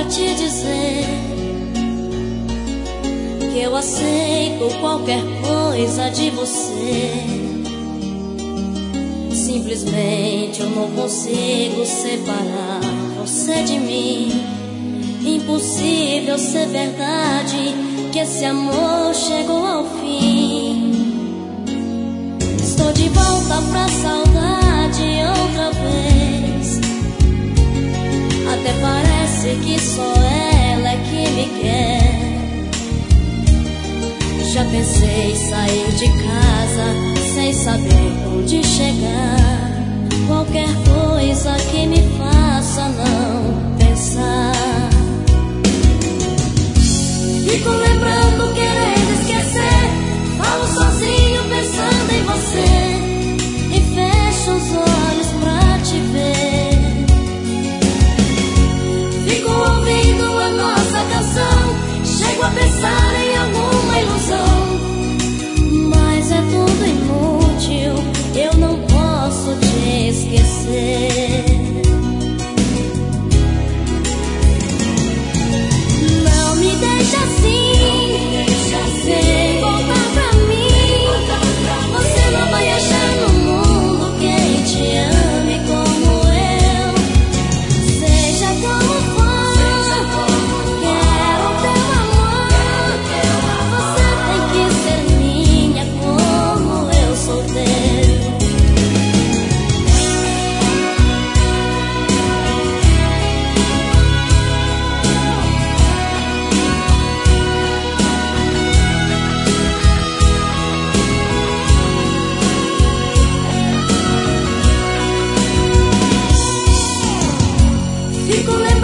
te dizer que eu aceito qualquer coisa de você. Simplesmente eu não consigo separar você de mim. Impossível ser verdade que esse amor chegou ao fim. Estou de volta pra saudade outra vez. Até parece que só ela é que me quer. Já pensei em sair de casa sem saber onde chegar. Qualquer coisa que me faça não pensar. Fico lembrando, querendo esquecer. Falo sozinho pensando em você e fecho os olhos pra te ver. Fico ouvindo a nossa canção. Chego a pensar em alguma ilusão, mas é tudo inútil, eu não posso te esquecer. Não me deixa assim, sem voltar pra mim. Você não vai achar no mundo quem te ame como eu. Seja como for, quero teu amor. Você tem que ser minha como eu sou teu. Fico